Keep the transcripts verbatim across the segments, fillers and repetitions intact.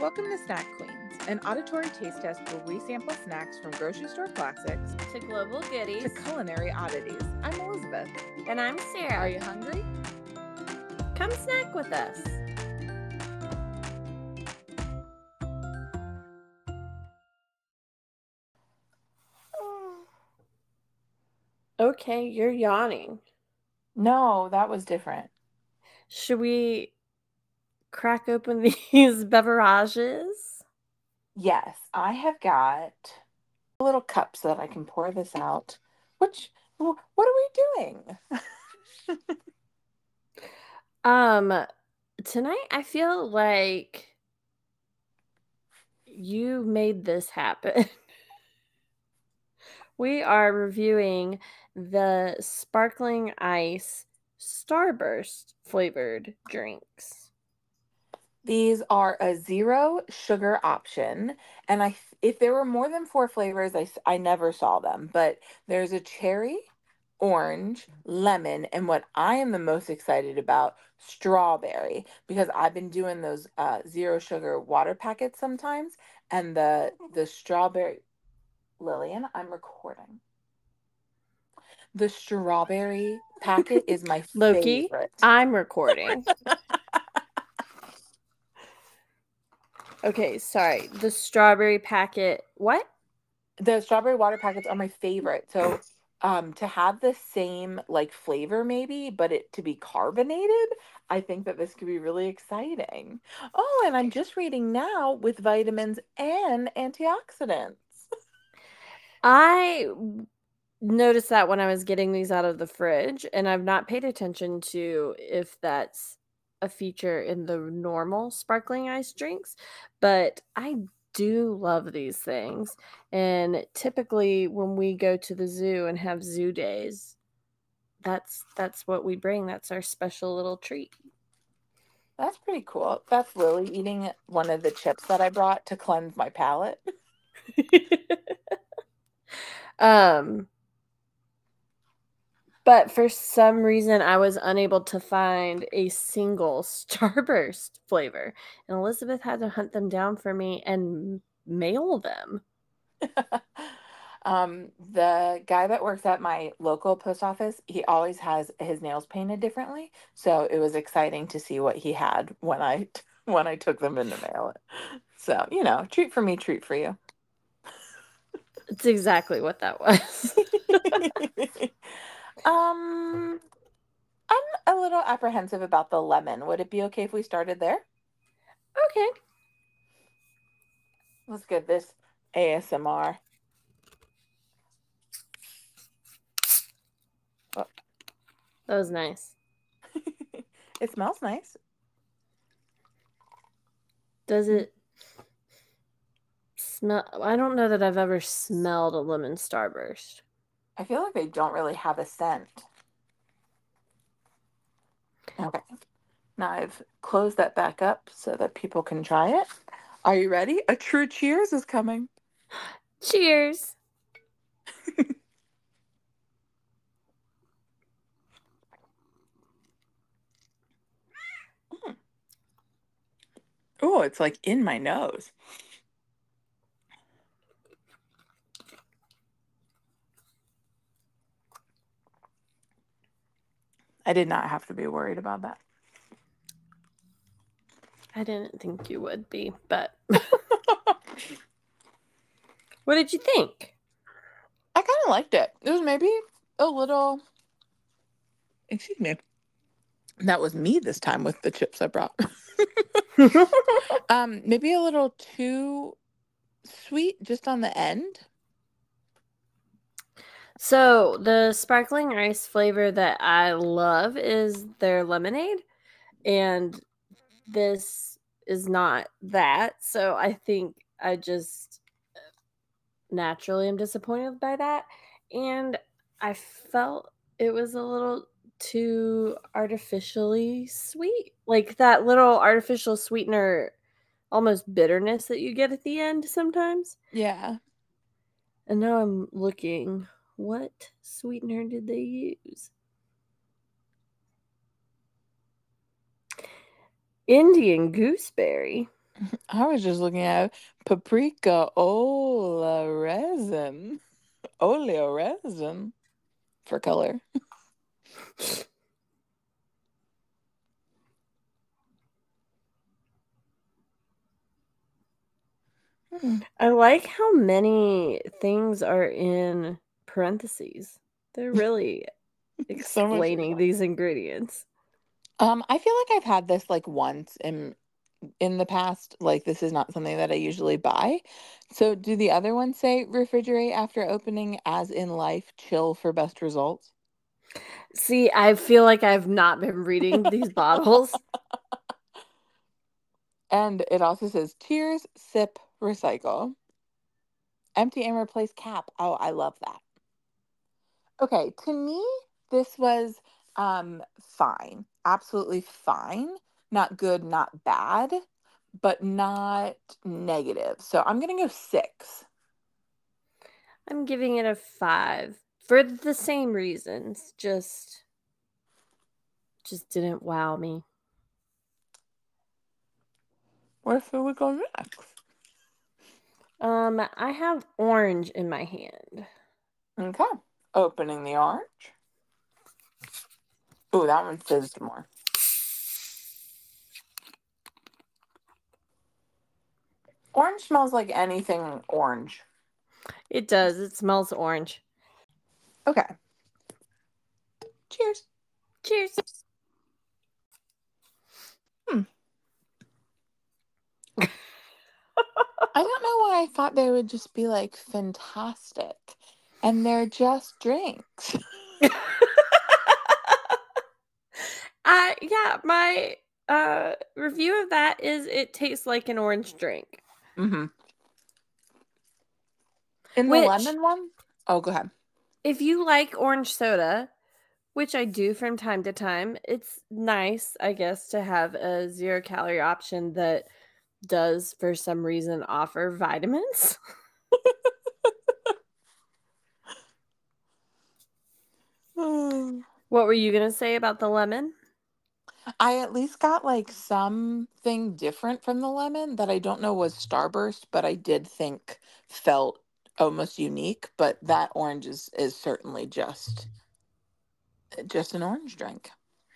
Welcome to Snack Queens, an auditory taste test where we sample snacks from grocery store classics to global goodies to culinary oddities. I'm Elizabeth. And I'm Sarah. Are you hungry? Come snack with us. Okay, you're yawning. No, that was different. Should we crack open these beverages? Yes, I have got little cups so that I can pour this out. Which, what are we doing? um, tonight I feel like you made this happen. We are reviewing the sparkling ice Starburst flavored drinks. These are a zero sugar option, and I if there were more than four flavors, I, I never saw them, but there's a cherry, orange, lemon, and what I am the most excited about, strawberry, because I've been doing those uh, zero sugar water packets sometimes, and the the strawberry, Lillian, I'm recording. The strawberry packet is my Loki, favorite. I'm recording. Okay, sorry. The strawberry packet. What? The strawberry water packets are my favorite. So, um, to have the same like flavor maybe, but it to be carbonated, I think that this could be really exciting. Oh, and I'm just reading now with vitamins and antioxidants. I noticed that when I was getting these out of the fridge, and I've not paid attention to if that's a feature in the normal sparkling ice drinks, but I do love these things. And typically when we go to the zoo and have zoo days, that's that's what we bring. That's our special little treat. That's pretty cool. That's Lily eating one of the chips that I brought to cleanse my palate. um But for some reason, I was unable to find a single Starburst flavor. And Elizabeth had to hunt them down for me and mail them. um, the guy that works at my local post office, he always has his nails painted differently. So it was exciting to see what he had when I when I took them in to mail it. So, you know, treat for me, treat for you. It's exactly what that was. um, I'm a little apprehensive about the lemon. Would it be okay if we started there? Okay. Let's get this A S M R. Oh, that was nice. It smells nice. Does it smell? I don't know that I've ever smelled a lemon Starburst. I feel like they don't really have a scent. Okay. Now I've closed that back up so that people can try it. Are you ready? A true cheers is coming. Cheers. mm. Oh, it's like in my nose. I did not have to be worried about that. I didn't think you would be, but what did you think? I kind of liked it. It was maybe a little, excuse me, that was me this time with the chips I brought. um, maybe a little too sweet just on the end. So the sparkling ice flavor that I love is their lemonade, and this is not that. So I think I just naturally am disappointed by that, and I felt it was a little too artificially sweet, like that little artificial sweetener, almost bitterness that you get at the end sometimes. Yeah. And now I'm looking. What sweetener did they use? Indian gooseberry. I was just looking at paprika ola resin. Oleo resin for color. Hmm. I like how many things are in parentheses. They're really So much explaining info. these ingredients. Um, I feel like I've had this like once in in the past. Like this is not something that I usually buy. So do the other ones say refrigerate after opening as in life, chill for best results? See, I feel like I've not been reading these bottles. And it also says cheers, sip, recycle. Empty and replace cap. Oh, I love that. Okay, to me, this was um fine. Absolutely fine. Not good, not bad, but not negative. So I'm gonna go six. I'm giving it a five for the same reasons. Just just didn't wow me. Where should we go next? Um, I have orange in my hand. Okay. Opening the orange. Ooh, that one fizzed more. Orange smells like anything orange. It does. It smells orange. Okay. Cheers. Cheers. Hmm. I don't know why I thought they would just be like fantastic. And they're just drinks. uh yeah, my uh review of that is it tastes like an orange drink. Mm-hmm. In the Which, lemon one? Oh, go ahead. if you like orange soda, which I do from time to time, it's nice, I guess, to have a zero calorie option that does, for some reason, offer vitamins. What were you going to say about the lemon? I at least got like something different from the lemon that I don't know was Starburst, but I did think felt almost unique. But that orange is is certainly just just an orange drink.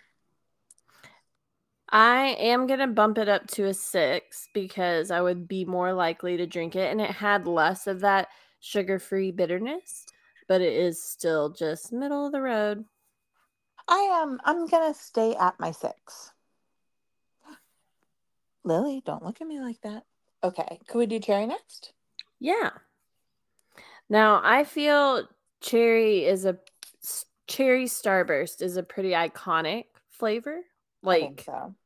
I am going to bump it up to a six because I would be more likely to drink it. And it had less of that sugar free bitterness, but it is still just middle of the road. I am I'm gonna stay at my six. Lily, don't look at me like that. Okay, could we do cherry next? Yeah. Now, I feel cherry is a cherry starburst is a pretty iconic flavor. I think Like, so.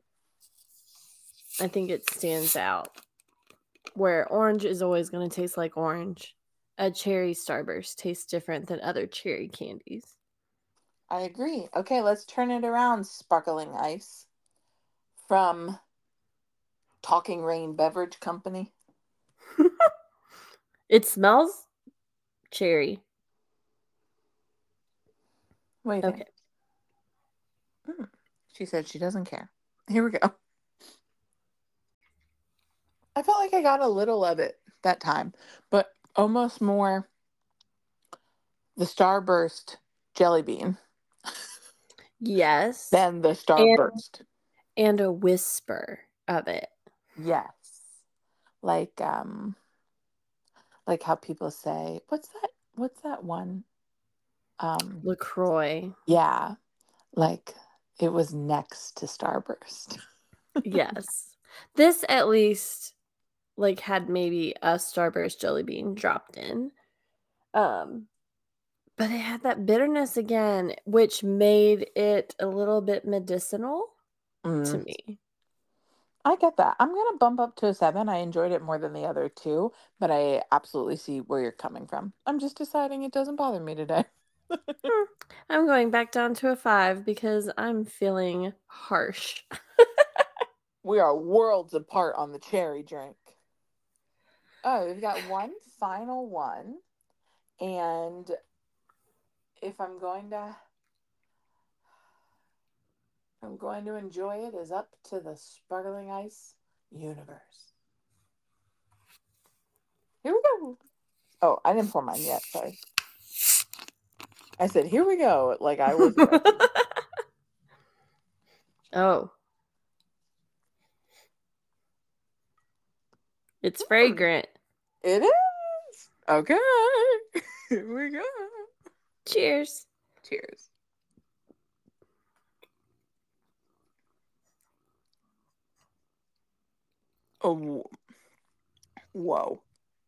I think it stands out. Where orange is always going to taste like orange, a cherry starburst tastes different than other cherry candies. I agree. Okay, let's turn it around, sparkling ice from Talking Rain Beverage Company. It smells cherry. What do you think? Okay. Mm. She said she doesn't care. Here we go. I felt like I got a little of it that time, but almost more the Starburst jelly bean Yes. than the And Starburst. and a whisper of it. Yes. Like um like how people say, what's that what's that one? Um LaCroix. yeah, like it was next to Starburst. Yes. This at least like had maybe a Starburst jelly bean dropped in. Um but it had that bitterness again, which made it a little bit medicinal to Mm, me. I get that. I'm gonna bump up to a seven. I enjoyed it more than the other two, but I absolutely see where you're coming from. I'm just deciding it doesn't bother me today. Hmm. I'm going back down to a five because I'm feeling harsh. We are worlds apart on the cherry drink. Oh, we've got one final one. And if I'm going to I'm going to enjoy it is up to the sparkling ice universe. Here we go. Oh, I didn't pour mine yet. Sorry. I said, here we go. Like I was ready. Oh. It's Hmm. fragrant. It is. Okay. Here we go. Cheers. Cheers. Oh. Whoa.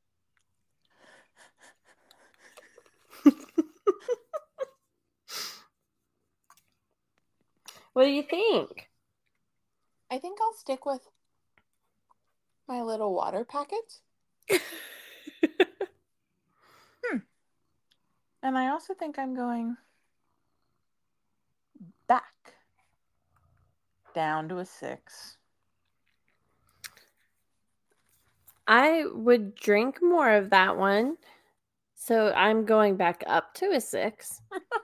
What do you think? I think I'll stick with my little water packets. hmm. And I also think I'm going back down to a six. I would drink more of that one. So I'm going back up to a six.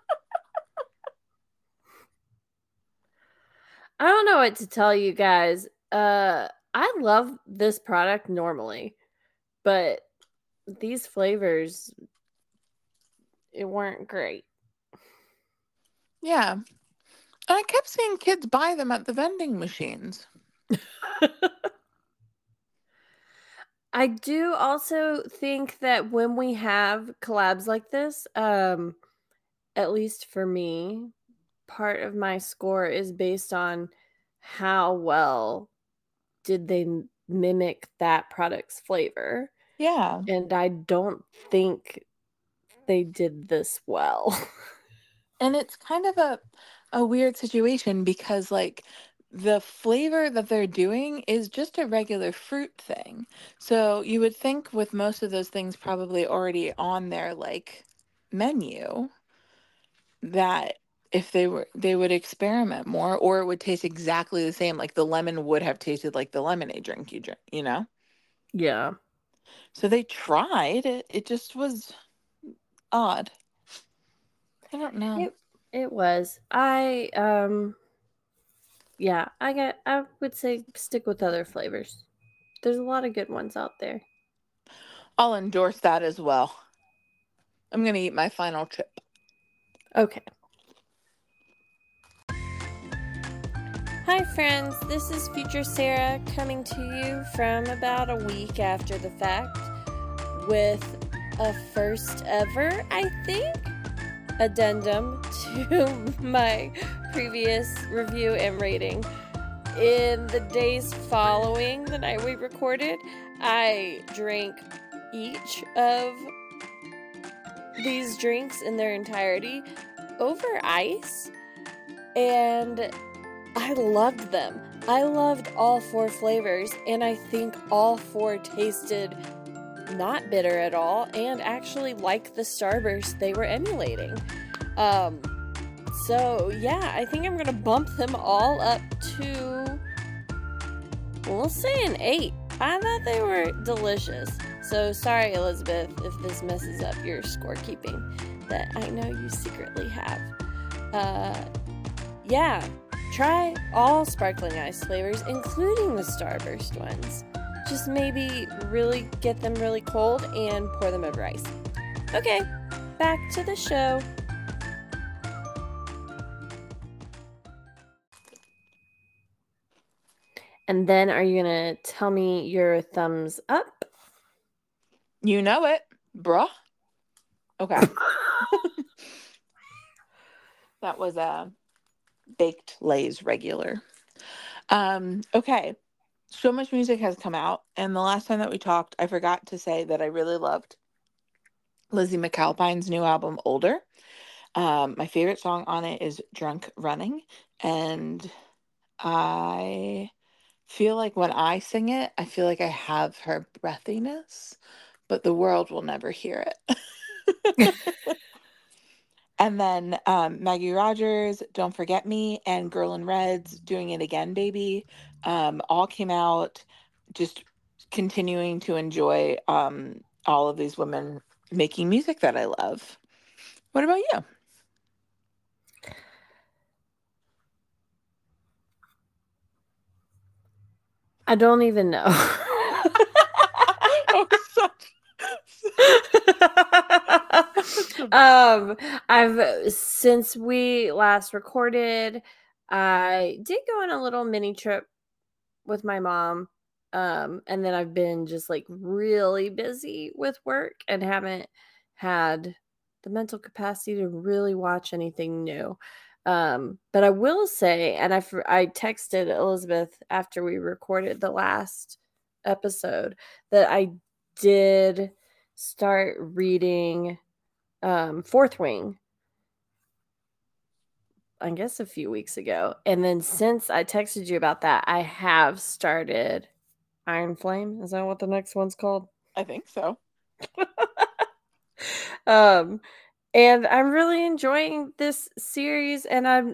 I don't know what to tell you guys. Uh, I love this product normally, but these flavors, it weren't great. Yeah. And I kept seeing kids buy them at the vending machines. I do also think that when we have collabs like this, um, at least for me, part of my score is based on how well did they m- mimic that product's flavor. Yeah. And I don't think they did this well. And it's kind of a a weird situation because like the flavor that they're doing is just a regular fruit thing. So you would think with most of those things probably already on their like menu that if they were they would experiment more or it would taste exactly the same like the lemon would have tasted like the lemonade drink you drink, you know? Yeah. So they tried it. It just was odd. I don't know. It it was. I um yeah, I get I would say stick with other flavors. There's a lot of good ones out there. I'll endorse that as well. I'm going to eat my final chip. Okay. Hi friends, this is Future Sarah coming to you from about a week after the fact with a first ever, I think, addendum to my previous review and rating. In the days following the night we recorded, I drank each of these drinks in their entirety over ice, and I loved them. I loved all four flavors, and I think all four tasted not bitter at all, and actually like the Starburst they were emulating. Um, so yeah, I think I'm gonna bump them all up to, we'll say an eight. I thought they were delicious. So sorry, Elizabeth, if this messes up your scorekeeping that I know you secretly have. Uh, yeah, try all sparkling ice flavors, including the Starburst ones. Just maybe really get them really cold and pour them over ice. Okay, back to the show. And then are you going to tell me your thumbs up? You know it, bruh. Okay. That was a baked Lay's regular. Um, okay. So much music has come out, and the last time that we talked, I forgot to say that I really loved Lizzie McAlpine's new album, Older. Um, my favorite song on it is Drunk Running, and I feel like when I sing it, I feel like I have her breathiness, but the world will never hear it. And then um, Maggie Rogers, Don't Forget Me, and Girl in Red's Doing It Again, Baby, um, all came out. Just continuing to enjoy um, all of these women making music that I love. What about you? I don't even know. Oh, such, such a um, I've since we last recorded, I did go on a little mini trip with my mom. Um, and then I've been just like really busy with work and haven't had the mental capacity to really watch anything new. Um, but I will say, and I I texted Elizabeth after we recorded the last episode that I did start reading um, Fourth Wing, I guess a few weeks ago. And then since I texted you about that, I have started Iron Flame. Is that what the next one's called? I think so. um, and I'm really enjoying this series, and I'm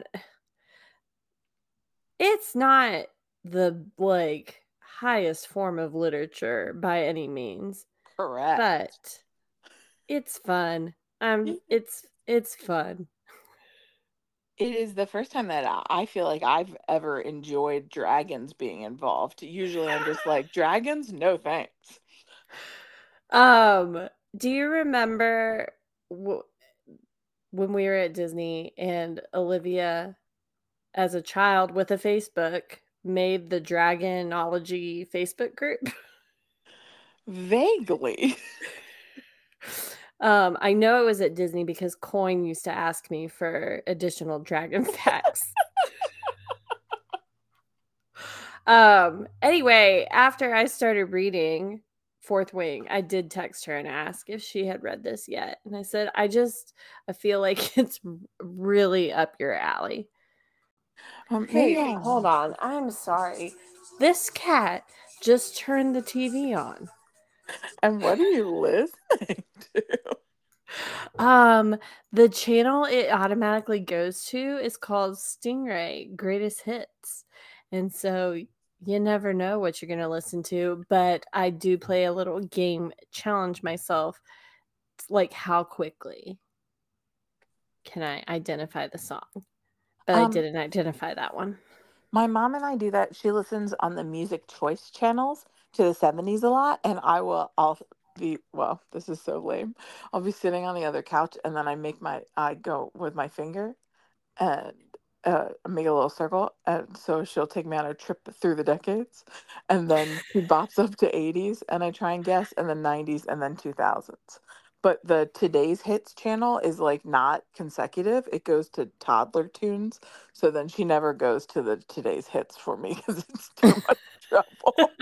it's not the like highest form of literature by any means, Correct. but it's fun. Um, it's it's fun. It is the first time that I I feel like I've ever enjoyed dragons being involved. Usually I'm just like, dragons? No thanks. Um, do you remember w- when we were at Disney and Olivia, as a child with a Facebook, made the Dragonology Facebook group? Vaguely. um, I know it was at Disney because Coin used to ask me for additional dragon facts. um, anyway, after I started reading Fourth Wing, I did text her and ask if she had read this yet. And I said, I just, I feel like it's really up your alley. Um, maybe Hey, I'll. hold on. I'm sorry. This cat just turned the T V on. And what are you listening to? Um, the channel it automatically goes to is called Stingray Greatest Hits. And so you never know what you're going to listen to, but I do play a little game, challenge myself, like how quickly can I identify the song? But I Um, didn't identify that one. my mom and I do that. She listens on the music choice channels to the seventies a lot, and I will I'll be well, this is so lame. I'll be sitting on the other couch and then I make my I go with my finger and uh, make a little circle. And so she'll take me on a trip through the decades. And then she bops up to eighties, and I try and guess, and then nineties, and then two thousands. But the Today's Hits channel is like not consecutive, it goes to toddler tunes. So then she never goes to the Today's Hits for me because it's too much trouble.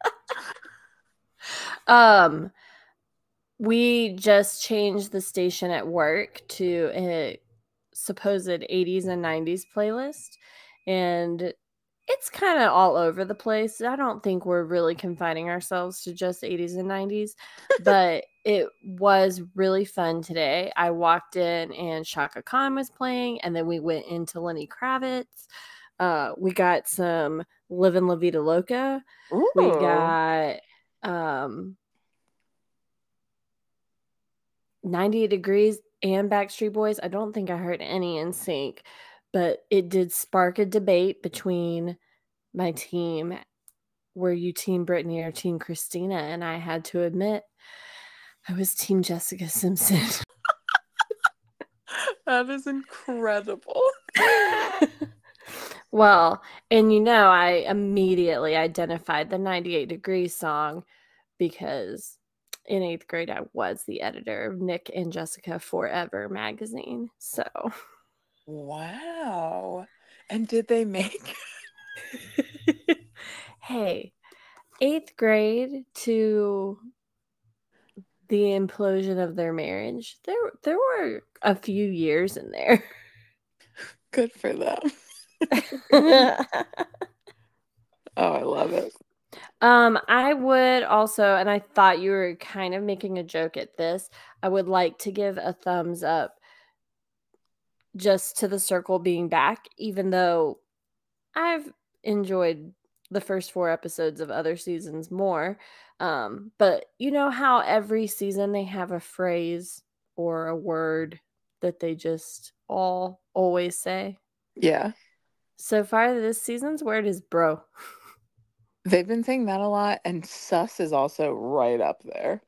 um, we just changed the station at work to a supposed eighties and nineties playlist, and it's kind of all over the place. I don't think we're really confining ourselves to just eighties and nineties, but it was really fun today. I walked in and Shaka Khan was playing, and then we went into Lenny Kravitz. Uh, we got some Livin' La Vida Loca. We Ooh. got um ninety-eight Degrees and Backstreet Boys. I don't think I heard any in sync, but it did spark a debate between my team. Were you Team Brittany or Team Christina? And I had to admit, I was Team Jessica Simpson. That is incredible. well, and you know, I immediately identified the ninety-eight Degrees song because in eighth grade, I was the editor of Nick and Jessica Forever magazine. So, Wow. And did they make hey, eighth grade to the implosion of their marriage, there there were a few years in there. good for them? Oh, I love it. um, I would also, and I thought you were kind of making a joke at this, I would like to give a thumbs up just to the circle being back, even though I've enjoyed the first four episodes of other seasons more. Um, but you know how every season they have a phrase or a word that they just all always say? Yeah. So far, this season's word is bro. They've been saying that a lot, and sus is also right up there.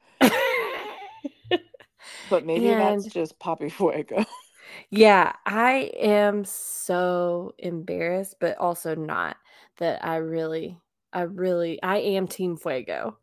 But maybe that's And just Poppy Fuego. yeah, I am so embarrassed, but also not that I really I really I am Team Fuego.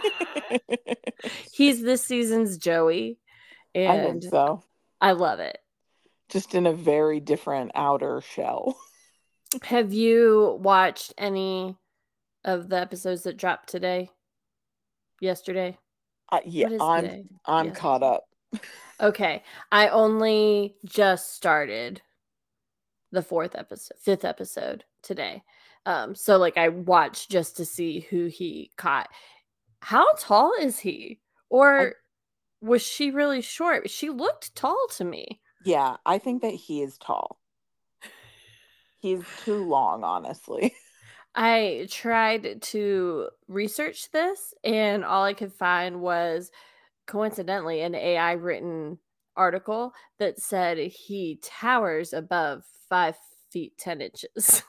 He's this season's Joey, I think and so. I love it. Just in a very different outer shell. Have you watched any of the episodes that dropped today? Yesterday? Uh, yeah, What is I'm today? I'm Yes. caught up. Okay. I only just started the fourth episode, fifth episode today. Um, so like I watched just to see who he caught. How tall is he? I Or was she really short? She looked tall to me. Yeah, I think that he is tall. He's too long, honestly. I tried to research this and all I could find was coincidentally an A I written article that said he towers above five feet ten inches,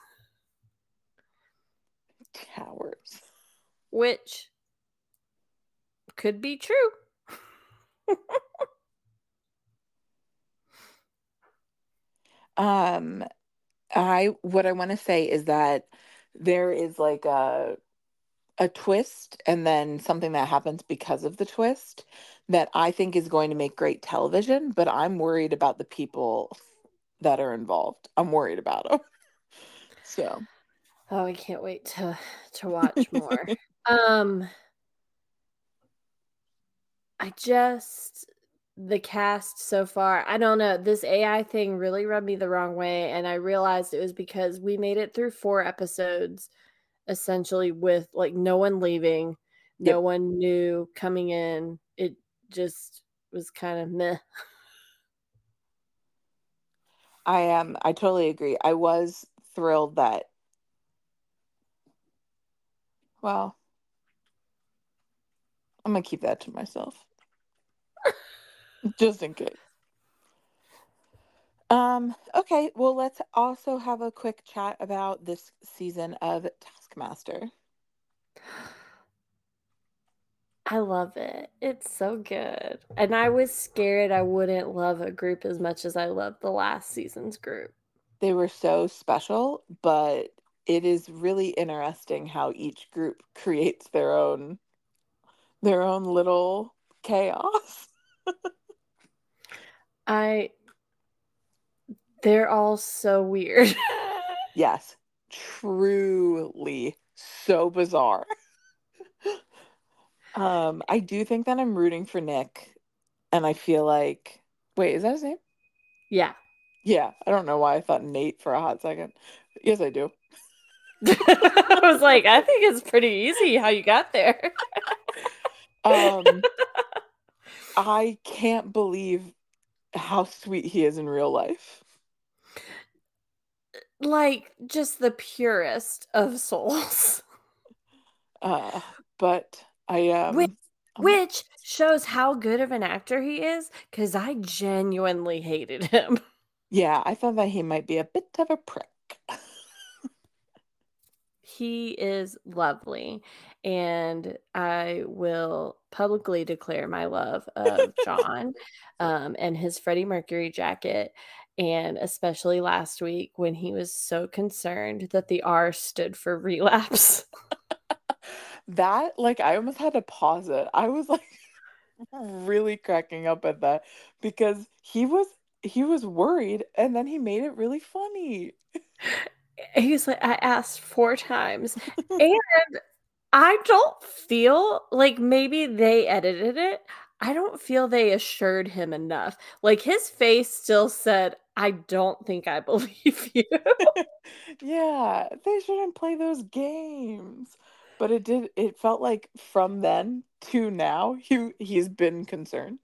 Towers. which could be true. Um, I what I want to say is that there is like a a twist and then something that happens because of the twist that I think is going to make great television, but I'm worried about the people that are involved. I'm worried about them. So, Oh, I can't wait to to watch more. Um, I just the cast so far, I don't know, this A I thing really rubbed me the wrong way, and I realized it was because we made it through four episodes essentially with, like, no one leaving, no yep, one new coming in. It just was kinda meh. I am. I totally agree. I was thrilled that, well, I'm gonna keep that to myself just in case. Um, okay, well, let's also have a quick chat about this season of Taskmaster. I love it. It's so good, and I was scared I wouldn't love a group as much as I loved the last season's group. They were so special, but it is really interesting how each group creates their own their own little chaos. I They're all so weird. Yes, truly so bizarre. Um, I do think that I'm rooting for Nick, and I feel like, wait, is that his name? Yeah. Yeah, I don't know why I thought Nate for a hot second. Yes, I do. I was like, "I think it's pretty easy how you got there." Um, I can't believe how sweet he is in real life. Like, just the purest of souls. Uh, but I Which um um which shows how good of an actor he is, because I genuinely hated him. yeah, I thought that he might be a bit of a prick. He is lovely, and I will publicly declare my love of John, um, and his Freddie Mercury jacket, and especially last week when he was so concerned that the R stood for relapse. That, like, I almost had to pause it. I was like really cracking up at that because he was he was worried and then he made it really funny. He's like, "I asked four times," and I don't feel like maybe they edited it. I don't feel they assured him enough. Like, his face still said, "I don't think I believe you." Yeah, they shouldn't play those games. But it did it felt like from then to now he he's been concerned.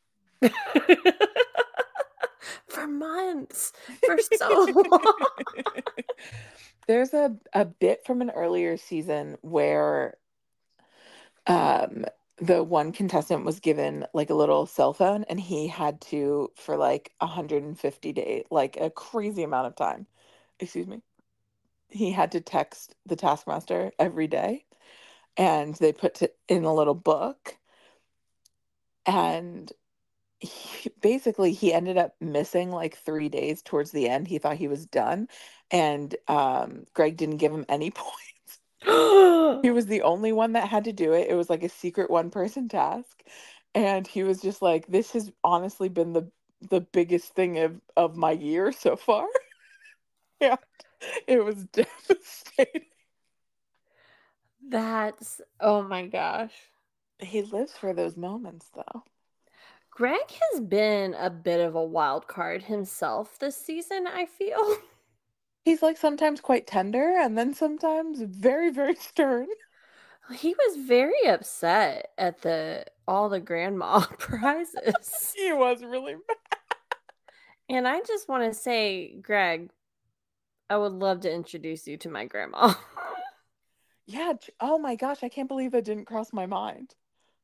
For months, for so long. There's a a bit from an earlier season where um the one contestant was given like a little cell phone and he had to for like one hundred fifty days, like a crazy amount of time. Excuse me. he had to text the taskmaster every day, and they put it in a little book. And he, basically, he ended up missing like three days towards the end. He thought he was done, and um, Greg didn't give him any points. He was the only one that had to do it. It was like a secret one person task. And he was just like, this has honestly been the the biggest thing of, of my year so far. Yeah. It was devastating. That's, oh my gosh. He lives for those moments though. Greg has been a bit of a wild card himself this season, I feel. He's like sometimes quite tender and then sometimes very, very stern. He was very upset at the all the grandma prizes. He was really mad. And I just want to say, Greg, I would love to introduce you to my grandma. Yeah. Oh my gosh, I can't believe it didn't cross my mind.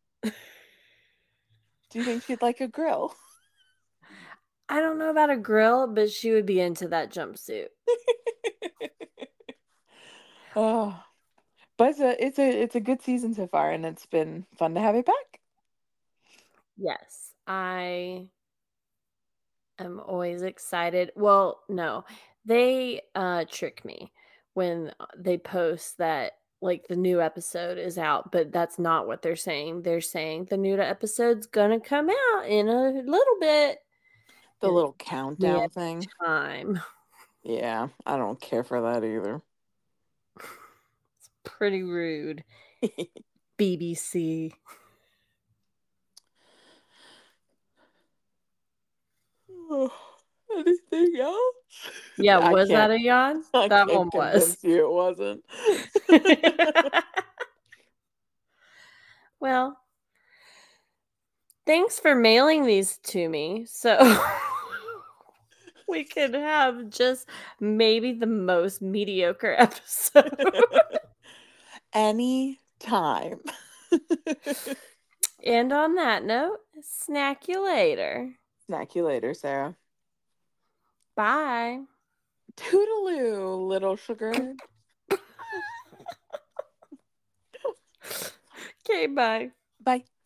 Do you think she'd like a grill? I don't know about a grill, but she would be into that jumpsuit. Oh, but it's a it's a it's a good season so far, and it's been fun to have it back. Yes, I am always excited. Well, no, they uh trick me when uh, they post that like the new episode is out, but that's not what they're saying. They're saying the new episode's gonna come out in a little bit. The And it little kills me countdown every thing. time. Yeah, I don't care for that either. It's pretty rude. B B C. Oh, anything else? Yeah, I was that can't. a yawn? I That one can't was. convince you it wasn't. Well, thanks for mailing these to me. So we could have just maybe the most mediocre episode. Any time. And on that note, snack you later. Snack you later, Sarah. Bye. Toodaloo, little sugar. Okay, bye. Bye.